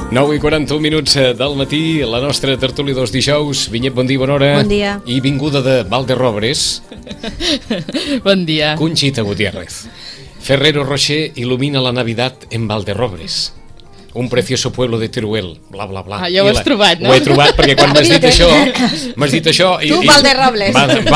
9:41 del matí, la nostra tertúlia dels dijous. Vinyet, bon dia, bona hora. Bon dia. I vinguda de Valderrobres. Bon dia. Conchita Gutiérrez. Ferrero Rocher ilumina la Navidad en Valderrobres. Un precioso pueblo de Teruel, bla, bla, bla. Ja ho has trobat, no? Ho he trobat perquè quan m'has dit això... Tu, Valderrobles.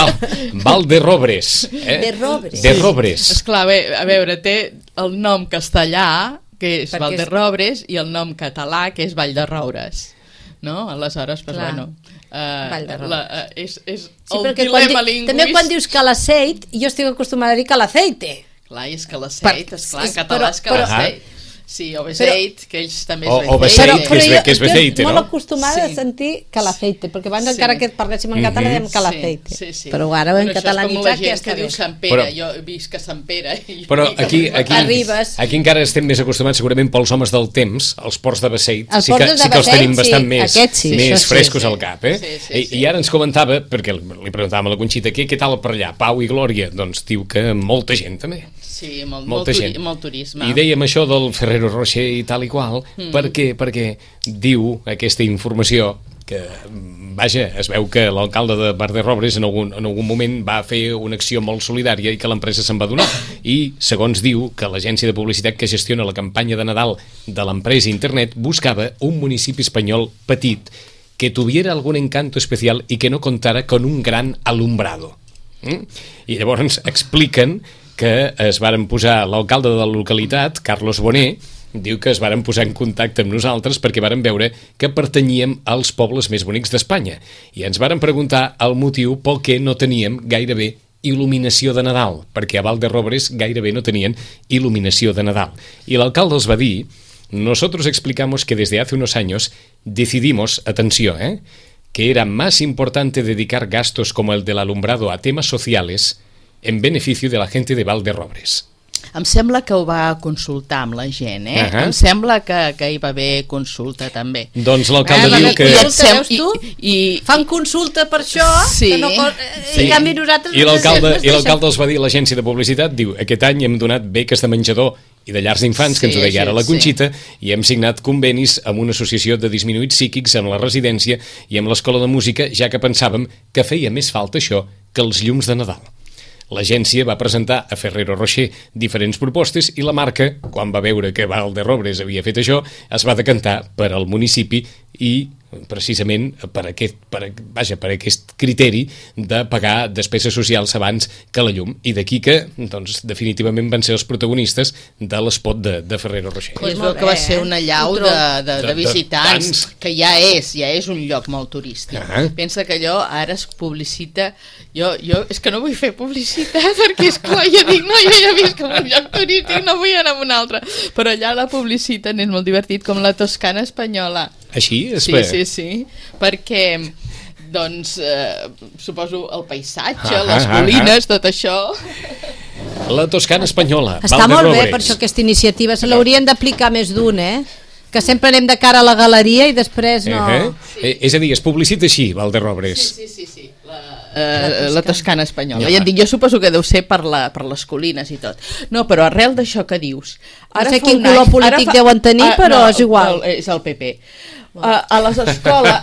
Valderrobres. De Robres. Esclar, a veure, té el nom castellà, que és Perquè Valderrobres, i el nom català, que és Vall de Roures. No? Aleshores, doncs, bueno... Vall de Roures. És Sí, el perquè dilema lingüístic. també quan dius calaceit, jo estic acostumada a dir calaceite. Clar, és calaceit, esclar, en català és però- calaceit. Sí, o beseit, que ells també és O beseit. beseit, que és bezeite, estic no? molt acostumada Sí. a sentir calaceite, perquè abans Sí. encara que parléssim en català dèiem calaceite. Sí. Però ara ho hem Això catalanitzat, és com la que gent està que bé. diu Sant Pere, Però- jo visc a Sant Pere. Però aquí Arribes. encara estem més acostumats segurament pels homes del temps, els ports de Beseit, Els sí ports que de els Beseit, tenim sí, bastant més, aquests sí, més això sí, frescos sí. al cap, eh? Sí. I ara ens comentava, perquè li preguntàvem a la Conxita, què tal per allà, Pau i Glòria? Doncs diu que molta gent també. Sí, Molta gent. molt turisme. I dèiem això del Ferrero Rocher i tal i qual, perquè diu aquesta informació que, vaja, es veu que l'alcalde de Valderrobres en algun moment va fer una acció molt solidària i que l'empresa se'n va donar. I, segons diu, que l'agència de publicitat que gestiona la campanya de Nadal de l'empresa Internet buscava un municipi espanyol petit que tuviera algún encanto especial y que no contara con un gran alumbrado. I llavors expliquen que es varen posar, l'alcalde de la localitat, Carlos Boné, diu que es varen posar en contacte amb nosaltres perquè varen veure que pertanyíem als pobles més bonics d'Espanya i ens varen preguntar el motiu pel què no teníem gairebé il·luminació de Nadal, perquè a Valderrobres gairebé no tenien il·luminació de Nadal. I l'alcalde els va dir: nosotros explicamos que desde hace unos años decidimos, atenció, que era más importante dedicar gastos como el del alumbrado a temas sociales en beneficio de la gente de Valderrobres. Em sembla que ho va consultar amb la gent, eh? Ahà. Em sembla que hi va haver consulta, també. Doncs l'alcalde va diu haver que... consulta, veus tu? I Fan consulta per això, Sí. que no, Sí. en canvi nosaltres... I l'alcalde els va dir a l'agència de publicitat, diu, aquest any hem donat beques de menjador i de llars d'infants, que ens ho Sí, deia ara la sí. Conxita, i hem signat convenis amb una associació de disminuïts psíquics amb la residència i amb l'escola de música, ja que pensàvem que feia més falta això que els llums de Nadal. L'agència va presentar a Ferrero Rocher diferents propostes i la marca, quan va veure que Valderrobres havia fet això, es va decantar per al municipi i precisament per aquest criteri de pagar despeses socials abans que la llum. I d'aquí que, doncs, definitivament van ser els protagonistes de l'espot de Ferrero Rocher. es veu molt que va bé, ser una llau de visitants, tants. que ja és un lloc molt turístic. Pensa que allò ara es publicita... Jo és que no vull fer publicitat, perquè és clar, jo dic, no, jo ja visc en un lloc turístic, no vull anar a un altre. Però allà la publiciten, és molt divertit, com la Toscana espanyola. Així? Sí, perquè doncs suposo el paisatge, les colines, tot això. La Toscana espanyola, Està molt bé, Valderrobres. per això aquesta iniciativa. Se l'haurien d'aplicar més d'un, Que sempre anem de cara a la galeria i després no... És a dir, es publicita així, Valderrobres. Sí. La Toscana espanyola. Ja et dic, jo suposo que deu ser per les colines i tot. No, però arrel d'això que dius... No sé quin color polític deuen tenir, però és igual. És el PP. A les escoles...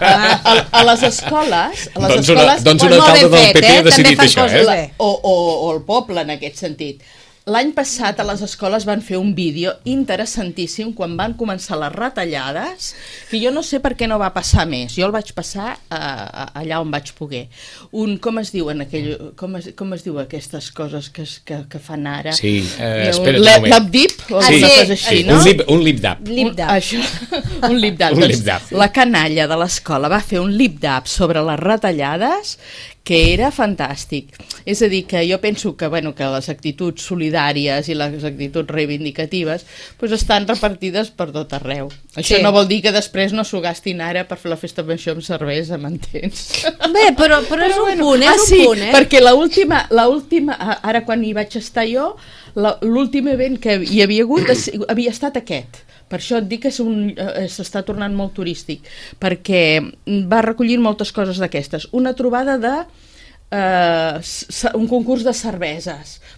Doncs un alcalde del PP ha decidit això, O el poble, en aquest sentit. L'any passat a les escoles van fer un vídeo interessantíssim quan van començar les retallades, que jo no sé per què no va passar més. Jo el vaig passar allà on vaig poder. Com es diuen aquestes coses que fan ara? Sí, espera't un moment. L'abdip? O una cosa així, no? Un lip-dap. Això, un lip-dap. Un Doncs lip-dap. la canalla de l'escola va fer un lip-dap sobre les retallades que era fantàstic. És a dir, que jo penso que les actituds solidàries i les actituds reivindicatives estan repartides per tot arreu. Això no vol dir que després no s'ho gastin ara per fer la festa major amb cervesa, m'entens? Bé, però és un punt, és un punt, perquè l'última, ara quan hi vaig estar jo, l'últim event que hi havia hagut havia estat aquest. Per això et dic que s'està tornant molt turístic, perquè va recollint moltes coses d'aquestes. Una trobada un concurs de cerveses,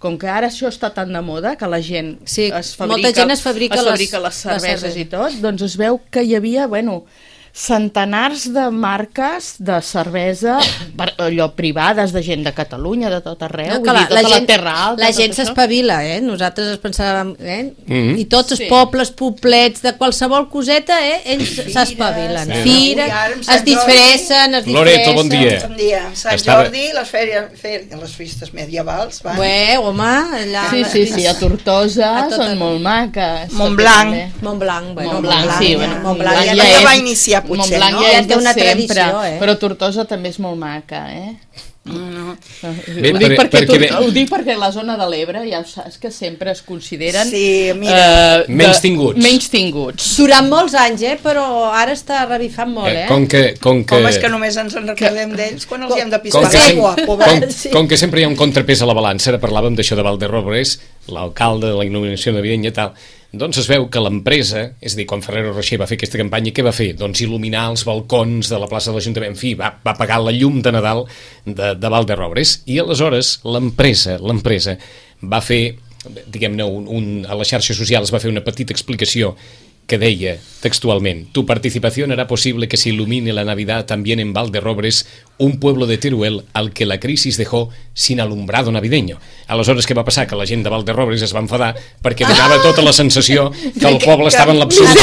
com que ara això està tan de moda que la gent molta gent es fabrica les cerveses i tot, doncs es veu que hi havia, centenars de marques de cervesa allò privades de gent de Catalunya, de tot arreu, la Terra Alta, la gent s'espavila, nosaltres es pensàvem, i tots els pobles, poblets, de qualsevol coseta, ells s'espavilen, fires, es disfressen. Loreto, bon dia. Bon dia. Sant Jordi, les festes medievals. Home, allà... Sí, a Tortosa són molt maques. Montblanc. Montblanc, sí, Montblanc ja va iniciar, potser, Montblanc no? ja és de una sempre, tradició, però Tortosa també és molt maca, No. Ho dic perquè la zona de l'Ebre ja saps que sempre es consideren menys tinguts. Durant molts anys, però ara està revifant molt, Com que... Home, és que només ens en recordem d'ells quan els hi hem de pisar l'aigua. Com que sempre hi ha un contrapès a la balança, ara parlàvem d'això de Valderrobres, l'alcalde de la il·luminació navideña i tal, doncs es veu que l'empresa, és a dir, quan Ferrero Rocher va fer aquesta campanya, què va fer? Doncs il·luminar els balcons de la plaça de l'Ajuntament, en fi, va pagar la llum de Nadal de Valderrobres, i aleshores l'empresa va fer, diguem-ne, a les xarxes socials va fer una petita explicació que deia textualment: tu participación hará posible que se ilumine la Navidad también en Valderrobres, un pueblo de Teruel al que la crisis dejó sin alumbrado navideño. Aleshores, què va passar? Que la gent de Valderrobres es va enfadar perquè donava tota la sensació que el poble estava en l'absolut.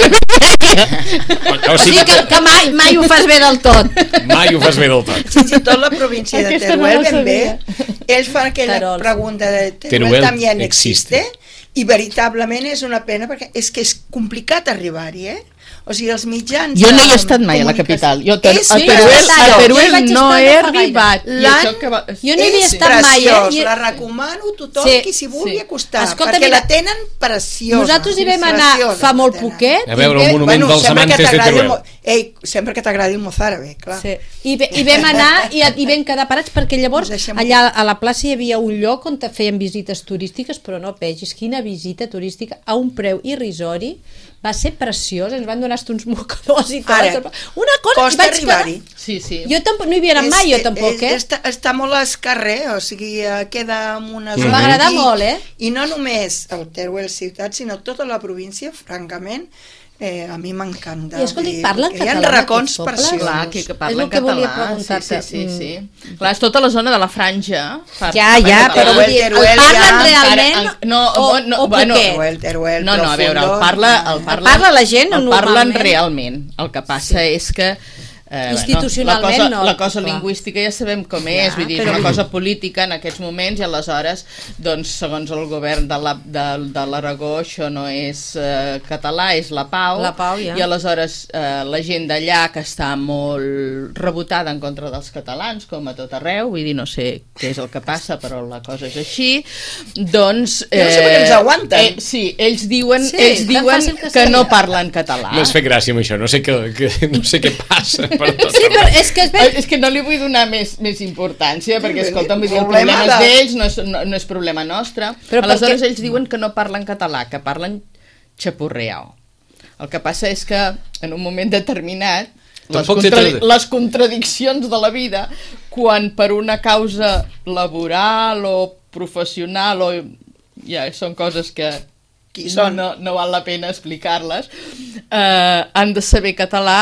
O sigui que mai ho fas bé del tot. Mai ho fas bé del tot. Fins i tot la província de Teruel, ben bé, ells fan aquella pregunta de Teruel també existe? I veritablement és una pena perquè és que és complicat arribar-hi, O sigui, els mitjans... Jo no hi he estat mai a la capital. Jo a Teruel no he arribat. Jo no hi havia estat mai. La recomano a tothom que s'hi vulgui acostar, perquè la tenen preciosa. Nosaltres hi vam anar fa molt poquet. A veure, el monument dels amantes de Teruel. Sempre que t'agradi el mozárabe, clar. I vam anar i vam quedar parats perquè llavors allà a la plaça hi havia un lloc on feien visites turístiques, però no vegis quina visita turística a un preu irrisori. Va ser preciós, ens van donar uns mocadors i tot. Ara, costa arribar-hi. Sí. Jo tampoc no hi havia anat mai, jo tampoc, Està molt escarrer, o sigui, queda en una zona... M'ha agradat molt, I no només el Teruel ciutat, sinó tota la província, francament, a mi m'encanta. I escolta, parlen català? Hi ha racons preciosos. Clar, que parlen català. Sí. Clar, és tota la zona de la franja. Ja, però vull dir, el parlen realment? O Teruel, no, a veure, el parla la gent el parlen realment. El que passa és que institucionalment la cosa lingüística ja sabem com és, vull dir, és una cosa política en aquests moments, i aleshores doncs segons el govern de l'Aragó això no és català, és la Pau, i aleshores la gent d'allà que està molt rebotada en contra dels catalans, com a tot arreu, vull dir, no sé què és el que passa, però la cosa és així, doncs no sé per què ens aguanten. Sí, ells diuen que no parlen català. M'has fet gràcia amb això, no sé què passa. Sí, però és que no li vull donar més importància, perquè escolta, vull dir, el problema és d'ells, no és problema nostre. Però aleshores ells diuen que no parlen català, que parlen xapurreao. El que passa és que en un moment determinat les contradiccions de la vida, quan per una causa laboral o professional ja són coses que no val la pena explicar-les, han de saber català.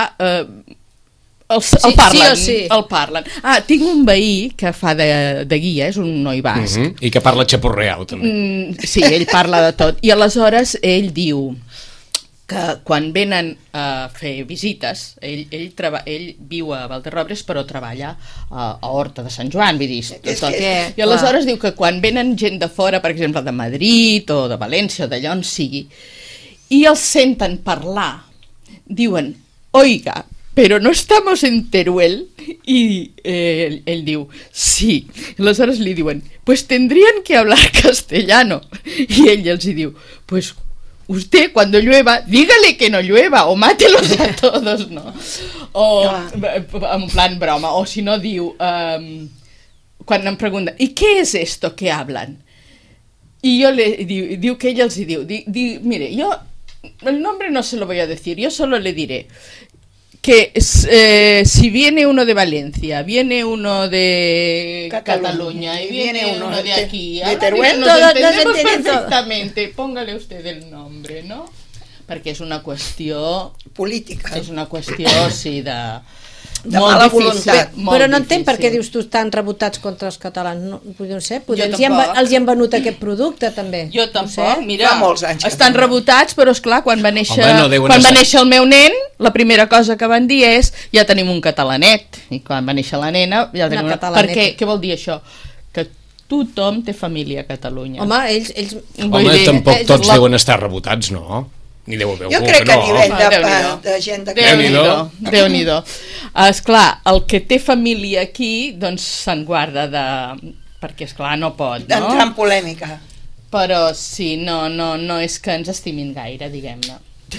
El parlen. Tinc un veí que fa de guia, és un noi basc. I que parla xapurreau, també. Sí, ell parla de tot. I aleshores ell diu que quan venen a fer visites, ell viu a Valderrobres però treballa a Horta de Sant Joan, vull dir, i aleshores diu que quan venen gent de fora, per exemple de Madrid o de València o d'allà on sigui, i els senten parlar, diuen, oiga, pero no estamos en Teruel, y él diu, sí. Aleshores li diuen, pues tendrían que hablar castellano, y ell els diu, pues usted cuando llueva, dígale que no llueva, o mátelos a todos, no? O en plan broma, o si no diu, quan em pregunten, ¿y qué es esto que hablan? Y yo diu que ell els diu, mire, yo el nombre no se lo voy a decir, yo solo le diré que si viene uno de Valencia, viene uno de Cataluña y viene uno de aquí, de Teruel, nos entendemos perfectamente. Póngale usted el nombre, ¿no? Perquè és una qüestió política. És una qüestió, sí, de mala voluntat. Però no entenc per què dius tu estan rebotats contra els catalans. No sé, els hi han venut aquest producte també. Jo tampoc, mira, fa molts anys estan rebotats, però esclar, quan va néixer el meu nen, la primera cosa que van dir és ja tenim un catalanet, i quan va néixer la nena ja tenim una catalaneta. Què vol dir això? Que tothom té família a Catalunya. Home, tampoc tots deuen estar rebotats, no? Jo crec que a nivell de gent de Déu-n'hi-do. Esclar, el que té família aquí doncs se'n guarda perquè esclar no pot, no? D'entrar en polèmica. Però sí, no és que ens estimin gaire, diguem-ne.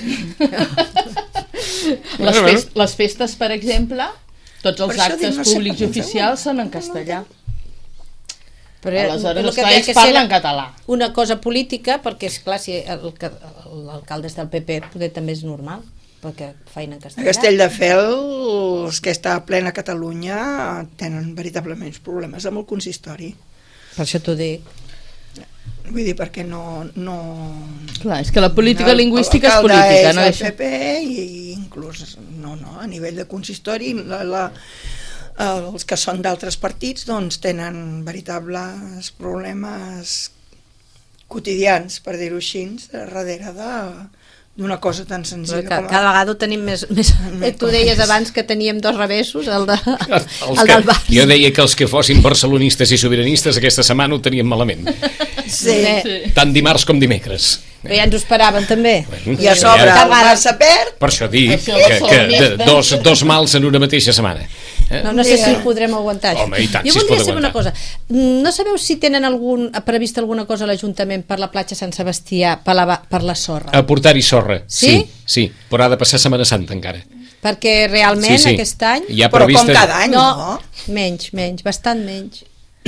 Les festes, per exemple, tots els actes públics i oficials són en castellà. Però aleshores ells parlen català. Una cosa política, perquè esclar, si l'alcalde és del PP poder també és normal, perquè feina en castellà. A Castelldefels, que està a plena Catalunya, tenen veritablement problemes amb el consistori. Per això t'ho dic. Vull dir, perquè no... Clar, és que la política lingüística és política, no? L'alcalde és del PP i inclús, a nivell de consistori, els que són d'altres partits doncs tenen veritables problemes quotidians, per dir-ho així, darrere d'una cosa tan senzilla com... Cada vegada ho tenim més... Tu deies abans que teníem dos revessos, el del Barça. Jo deia que els que fossin barcelonistes i sobiranistes aquesta setmana ho tenien malament. Sí. Tant dimarts com dimecres. Però ja ens ho esperaven també. I a sobre el Barça perd. Per això dic que dos mals en una mateixa setmana. No sé si ho podrem aguantar. Home, i tant, jo voldria saber una cosa. No sabeu si tenen previst alguna cosa a l'Ajuntament per la platja Sant Sebastià, per la sorra? Aportar-hi sorra, sí? Sí, però ha de passar Setmana Santa encara. Perquè realment aquest any... Però com cada any, no? Menys, bastant menys.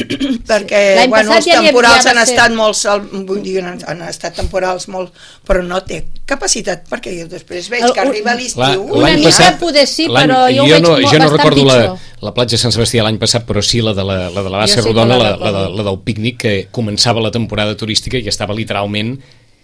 Perquè els temporals han estat molt, vull dir, han estat temporals molt, però no té capacitat, perquè jo després veig que arriba l'estiu. Una mica poder sí, però jo ho veig bastant pitjor. La platja Sant Sebastià l'any passat, però sí la de la bassa rodona, la del pícnic, que començava la temporada turística i estava literalment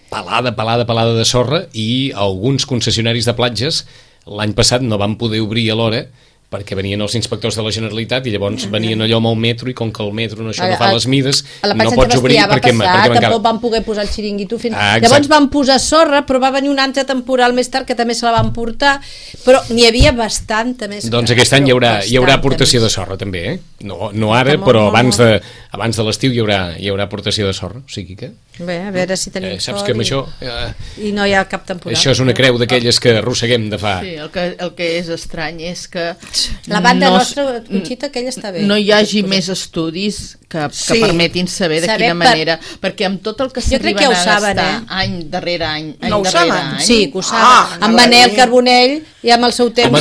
pelada de sorra, i alguns concessionaris de platges l'any passat no van poder obrir a l'hora perquè venien els inspectors de la Generalitat i llavors venien allò amb el metro, i com que el metro no fa les mides, no pots obrir perquè tampoc van poder posar el xiringuito llavors van posar sorra, però va venir un altre temporal més tard que també se la van portar, però n'hi havia bastanta més. Doncs aquest any hi haurà aportació de sorra també, no ara, però abans de l'estiu hi haurà aportació de sorra, o sigui que... Bé, a veure si tenim saps que amb això... I no hi ha cap temporal. Això és una creu d'aquelles que arrosseguem de fa... Sí, el que és estrany és que... La banda nostra, Conxita, aquella està bé. No hi hagi més estudis que permetin saber de quina manera, perquè amb tot el que s'arriben a gastar any darrere any... No ho saben? Sí, que ho saben. Amb Manel Carbonell i amb el seu temps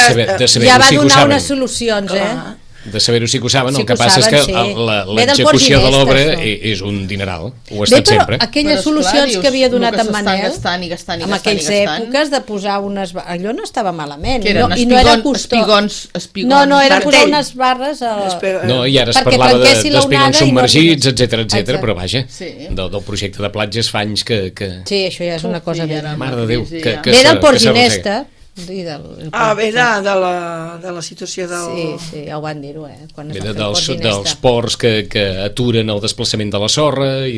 ja va donar unes solucions, De saber-ho sí que ho saben, el que passa és que l'execució de l'obra és un dineral, ho ha estat sempre. Però aquelles solucions que havia donat en Manel en aquelles èpoques de posar unes... Allò no estava malament, i no era espigons. No, era posar unes barres no, i ara es parlava d'espigons submergits, etc, però vaja, del projecte de platges fa anys que... Sí, això ja és una cosa vella. Mare de Déu, ve del Port Ginesta. Ve de la situació del... Sí, ja ho van dir-ho, ve dels ports que aturen el desplaçament de la sorra i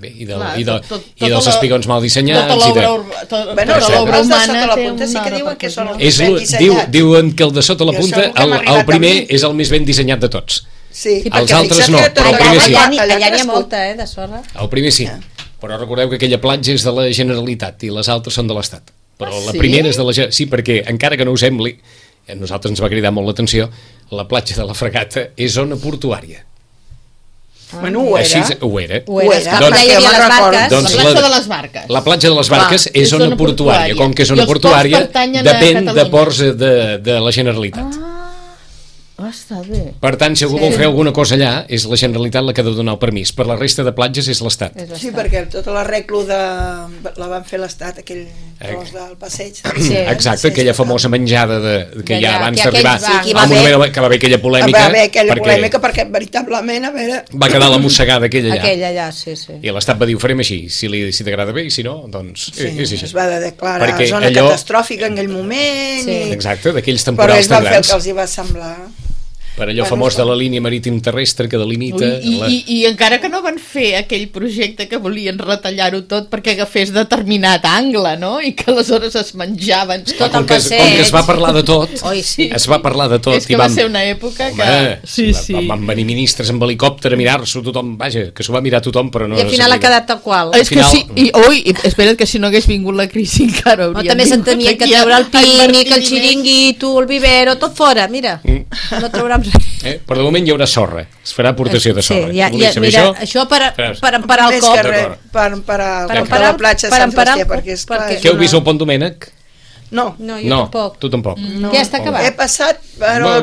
dels espigons mal dissenyats. L'obra humana té una repercussió. Diuen que el de sota la punta, el primer és el més ben dissenyat de tots. Els altres no, el primer sí. Allà n'hi ha molta, de sorra. El primer sí, però recordeu que aquella platja és de la Generalitat i les altres són de l'Estat. Però la primera és de la... Sí, perquè encara que no ho sembli, a nosaltres ens va cridar molt l'atenció, la platja de la Fregata és zona portuària. Bueno, ho era. Ho era. La platja de les barques. La platja de les barques és zona portuària. Com que és zona portuària, depèn de ports de la Generalitat. Està bé. Per tant, si algú vol fer alguna cosa allà, és la Generalitat la que ha de donar el permís. Per la resta de platges és l'Estat. Sí, perquè tota l'arreglo la van fer l'Estat, aquell... els del passeig. Exacte, aquella famosa menjada que ja abans d'arribar al moment que va haver aquella polèmica. Va haver aquella polèmica perquè veritablement, a veure... Va quedar la mossegada aquella allà. Aquella allà, sí. I l'Estat va dir, ho farem així, si t'agrada bé, i si no, doncs és així. Es va declarar zona catastròfica en aquell moment. Exacte, d'aquells temporals tan grans. Però ells van fer el que els hi va semblar... Per allò famós de la línia marítim terrestre que delimita... I encara que no van fer aquell projecte que volien retallar-ho tot perquè agafés determinat angle, no? I que aleshores es menjaven tot el passeig. Com que es va parlar de tot, es va parlar de tot. És que va ser una època que... Van venir ministres amb helicòpter a mirar-s'ho tothom, vaja, que s'ho va mirar tothom, però no... I al final ha quedat tal qual. És que sí, espera't que si no hagués vingut la crisi encara hauríem... També se'n tenien que treure el pínic, el xiringuito, el vivero, tot fora, mira. No trauran però de moment hi haurà sorra, es farà aportació de sorra. Mira, això per emparar el cop, per emparar la platja Sant Sebastià, perquè és clar... Què heu vist al Pont Domènec? No, jo tampoc. Tu tampoc. Ja està acabat. He passat, però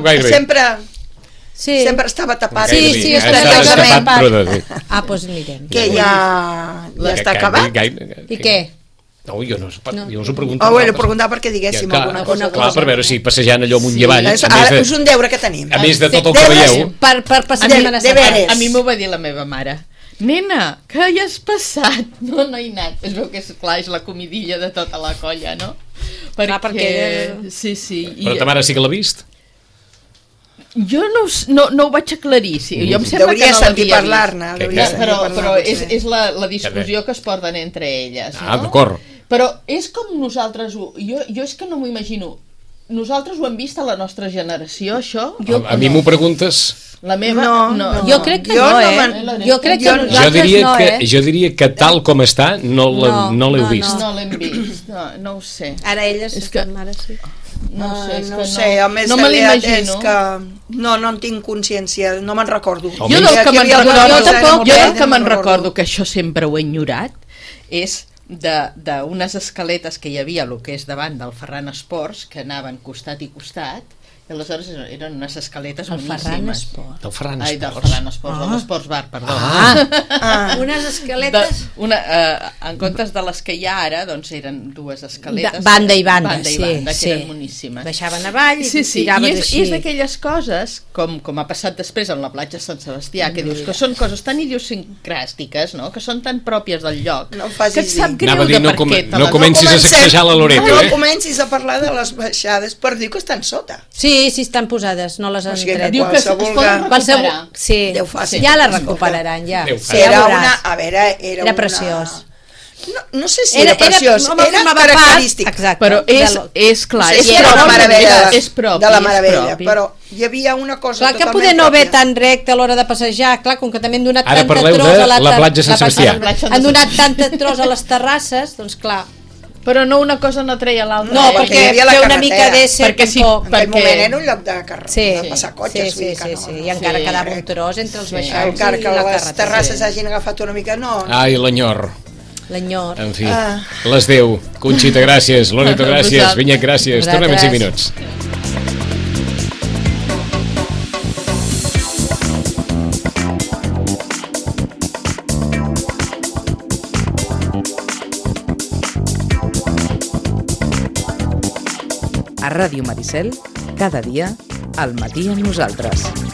sempre estava tapat. Sí, estava tapat. Doncs mirem. Que ja està acabat? I què? No, jo us ho preguntava. Ho preguntava perquè diguéssim alguna cosa. Clar, per veure si passejant allò amunt i avall. Ara és un deure que tenim. A més de tot el que veieu. Per passar Setmana Santa. A mi m'ho va dir la meva mare. Nena, que hi has passat? No hi he anat. Es veu que és la comidilla de tota la colla, no? Perquè... Sí. Però ta mare sí que l'ha vist? Jo no ho vaig aclarir, sí. Jo em sembla que no sentir parlar-ne. Però és la discussió que es porten entre elles, no? D'acord. Però és com nosaltres jo és que no m'ho imagino. Nosaltres ho hem vist a la nostra generació, això? A mi m'ho preguntes? La meva? No. Jo crec que no, Jo crec que nosaltres no, Jo diria que tal com està no l'heu vist. No l'hem vist, no ho sé. Ara elles estan mare, sí. No sé, a més no me l'imagino. No en tinc consciència, no me'n recordo. Jo del que me'n recordo, que això sempre ho he enyorat, és d'unes escaletes que hi havia el que és davant del Ferran Esports, que anaven costat i costat, i aleshores eren unes escaletes boníssimes. Del Ferran Esports? Del Ferran Esports, de l'Esports Bar, perdó. Unes escaletes... En comptes de les que hi ha ara, doncs eren dues escaletes. Banda i banda, que eren boníssimes. Baixaven avall i tiraves així. I és d'aquelles coses, com ha passat després en la platja Sant Sebastià, que dius que són coses tan idiosincràstiques, no? Que són tan pròpies del lloc, que et sap greu de per què te les... No comencis a sacsejar la Loreto, No comencis a parlar de les baixades per dir que estan sota. Sí, estan posades, no les han tret. Diu que es poden recuperar. Sí, ja la recuperaran, ja. Era preciós. No sé si era preciós, era característic. Però és clar, és propi de la meravella, però hi havia una cosa totalment pròpia. Clar que poder no ve tan recte a l'hora de passejar, clar, com que també han donat tanta tros a la platja Sant Sebastià. Han donat tanta tros a les terrasses, doncs clar. Però no una cosa no treia l'altra. No, perquè hi havia una mica d'ésser tampoc. En aquell moment era un lloc de passar cotxes. Sí, i encara quedava un tros entre els baixants i la carretera. Encara que les terrasses hagin agafat una mica, no. Ai, l'enyor. En fi, les 10. Conxita, gràcies. Loreto, gràcies. Vinyet, gràcies. Tornem en 5 minuts. A Ràdio Maricel, cada dia, al matí amb nosaltres.